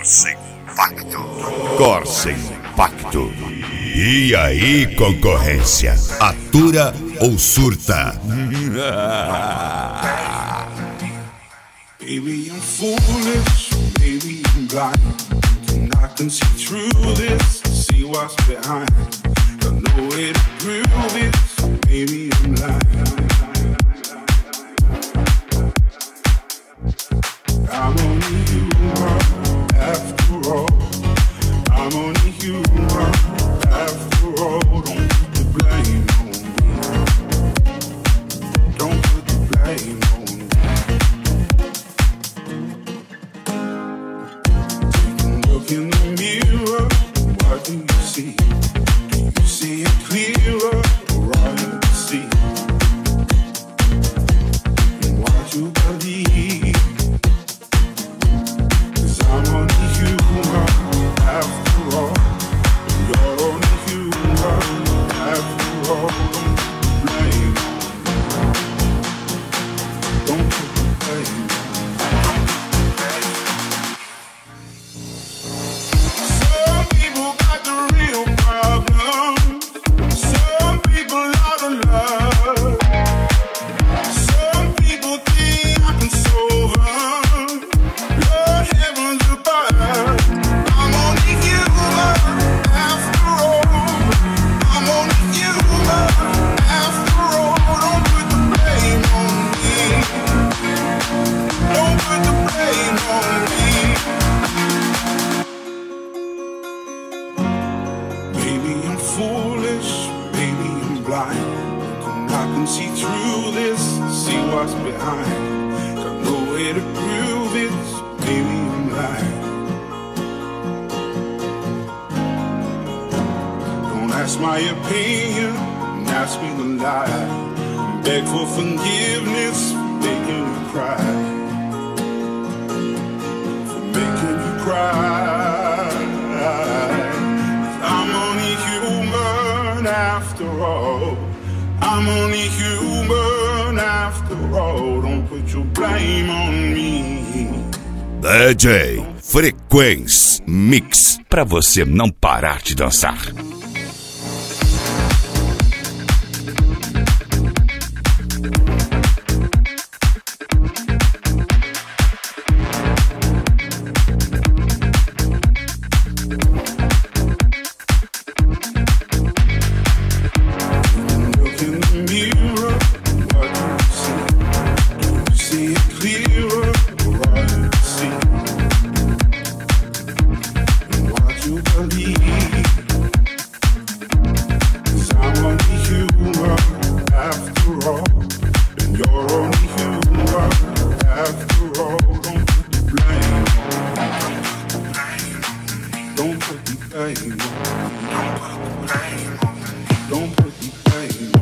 Corsa Impacto. Corsa Impacto. E aí, concorrência? Atura ou surta? Baby, I'm foolish, baby, I'm blind. And I can see through this, see what's behind. Got no way to prove it, baby, I'm lying. I'm only human, after all. I'm only human, after all. Don't put the blame on me. Don't put the blame on me. Take a look in the mirror, what do you see? Do you see it clearer, or all you see? And what you believe? I'm only human, after all. You're only human, after all. Don't put the blame on me. Some people got the real problem. Some people out of love. Some people think I can solve them. Lord heavens above, I'm only human, after all. I'm only human, after all. Don't put the blame on me. Don't put the blame on me. Maybe I'm foolish, maybe I'm blind. And I can see through this, see what's behind. Got no way to prove it, maybe I'm lying. Don't ask my opinion, ask me to lie. Beg for forgiveness for making you cry. For making you cry. I'm only human after all. I'm only human after all. Don't put your blame on me. DJ Frequência Mix, pra você não parar de dançar. Look in the mirror, what do you see? Do you see it clearer, or all you see? And what you believe? 'Cause I'm only human, after all. And you're only human, after all. Don't put the blame on me. Don't put the blame on me. Don't put the blame on me. Don't put the blame on me.